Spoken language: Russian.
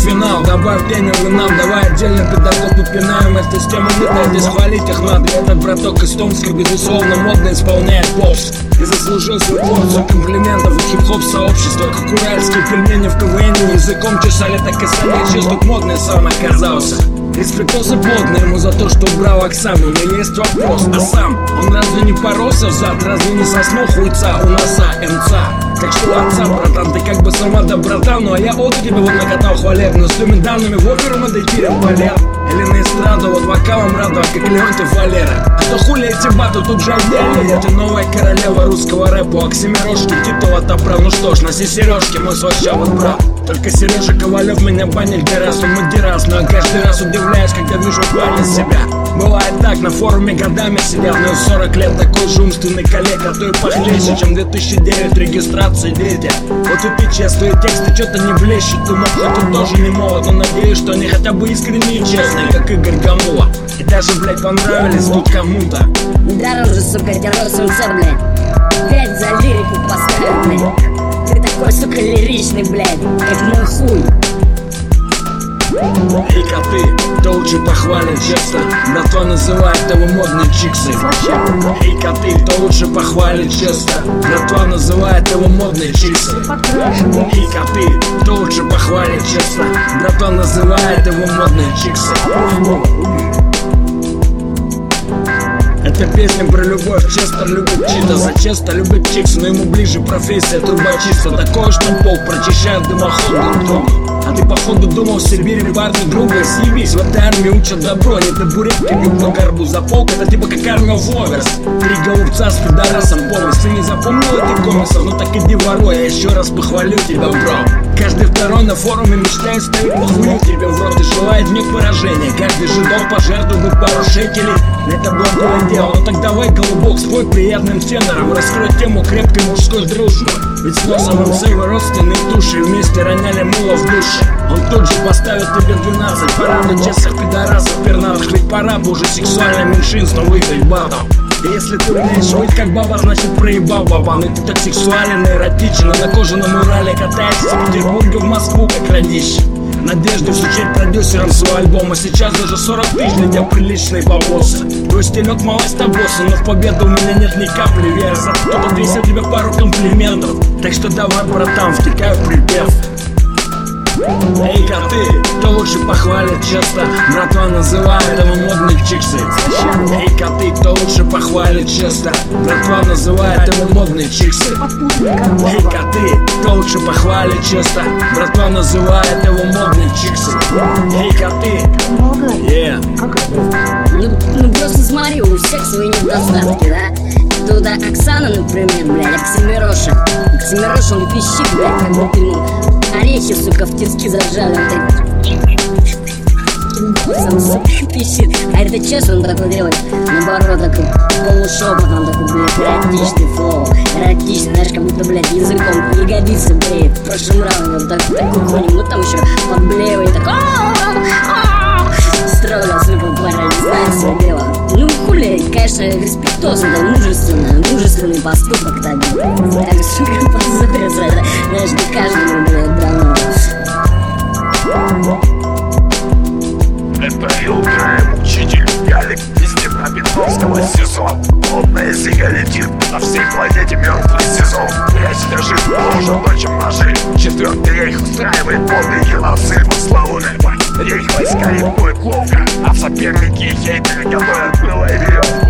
финал. Добавь денег и нам, давай отдельно педагог попинаем. Эта система нет, здесь хвалить их надо. Этот браток из Томска, безусловно, модно исполняет попс и заслужил свою порцию комплиментов у хип-хоп сообщества. Как уральские пельмени в КВН языком чесали, так и сами. Сейчас тут модный сам оказался. Респектосы плотные ему за то, что убрал Оксану. Но есть вопрос, а сам он разве не поросся взад? Разве не соснул хуйца у носа МЦА? Так что отца, братан, ты как бы сама да братан. Ну а я от тебя вот накатал хвалебную. С теми данными в оперу модельтирил балет. Или на эстраду, вот вокалом радовать, как Леонтьев Валера. А то хули эти баты, тут же отдельно. Это новая королева русского рэпа. Оксимирошки титул отобрал. Ну что ж, носи сережки, мой сващавый брат. Только Сережа Ковалев меня банит раз, он мадирас. Но я каждый раз удивляюсь, когда вижу парня себя. Бывает так, на форуме годами сидят, но 40 лет такой же умственный коллега, а то и похлеще, чем 2009 регистрации дети. Вот и ты честные тексты что-то не блещут. Ты мог, хоть тоже не молод, но надеюсь, что они хотя бы искренние и честные, как Игорь Гамула. И даже, блять, понравились тут кому-то. Даром же, сука, террорсумца, блядь. 5 за лирику поставил, блядь. Ты такой, сука, лиричный, блядь, как мой хуй. Эй, коты, кто лучше похвалит честно? Братва называет его модные чиксы. Эй, коты, кто лучше похвалит честно? Братва называет его модные чиксы. Эй, коты, кто лучше похвалит честно? Братва называет его модные чиксы. Это песня про любовь, Честер любит чита. За Честер любит чикс, но ему ближе профессия трубочиста. Такое, что пол прочищает дымоход друг друга. А ты походу думал в Сибири парни друга. Съебись, в этой армии учат добро. Не табуретки бьют по горбу за полк. Это типа как армия Воверс. 3 голубца с пидорасом повесть. Ты не запомнил этих комиксов? Ну так иди воруй, я еще раз похвалю тебя, бро. Каждый второй на форуме мечтает ставить похую тебе в рот и желает в них поражения. Каждый жидок пожертвует бы пару шекелей. Это благое дело, ну так давай, голубок, спой приятным тенором. Раскрой тему крепкой мужской дружбы. Ведь с носом МЦ вы родственные души. Вместе роняли мыло в душе. Он тут же поставит тебе 12. Пора на честных пидорасов пернатых. Ведь пора бы уже сексуальное меньшинство выиграть батл. И если ты умеешь выть как баба, значит проебал бабан. И ты так сексуален и эротичен, а на кожаном Урале катаешься с Петербурга в Москву как родище. Надежды всучать продюсерам свой альбом. А сейчас даже 40 тысяч для тебя приличные бабосы. Твой стилек малость босса, но в победу у меня нет ни капли веры. Зато кто-то отвесил тебе пару комплиментов. Так что давай, братан, втекай в припев. Эй, коты, кто лучше похвалит честно? Братва называет его модных чиксы. Эй, коты, кто лучше похвалит честно? Братва называет его модные чиксы. Эй, коты, кто лучше похвалит честно? Братва называет его модные чиксы. Эй, коты. Ну просто смотри, у всех свои недостатки, да? Туда Оксана, например, блядь, Оксимироша. Оксимироша, он пищит, блядь, как будто ему орехи, сука, в тиски зажали. Он, сука, пищит. А это честно, он такой делает, наоборот, такой полушепотом, такой, блядь, эротичный флоу. Эротичный, знаешь, как будто, блядь, языком ягодицы бреет. В прошлом раунде он такой конем, ну там еще подблевает, такой строил, сука, парень, не знает свое дело. Ну, хули, конечно, респектосно, да, мужественный поступок, так, сука, позориться, это, знаешь, не каждому, блядь, дано. Это Илкраем, учитель Ялик, везде Пробитовского сезон. Полная сигаретин, на всей планете мертвый сезон. Блять, держи, должен дочем ножи. Четвертый рейх устраивает полный геноцид во славу рэпа. Рейх войска рифмует ловко, а соперники и хейтеры готовят было и берет.